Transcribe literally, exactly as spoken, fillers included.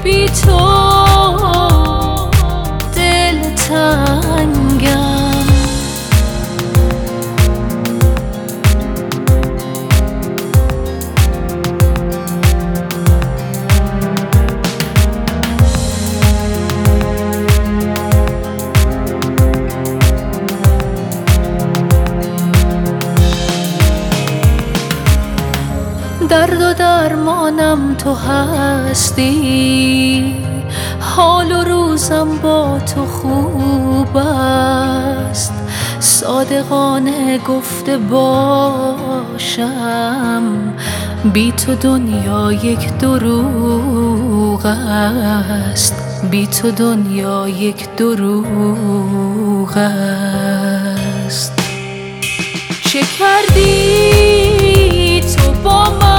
بی تو دل تنگم. درد و درمانم تو هستی، حال و روزم با تو خوب است. صادقانه گفته باشم بی تو دنیا یک دروغ است، بی تو دنیا یک دروغ است. چه کردی تو با من؟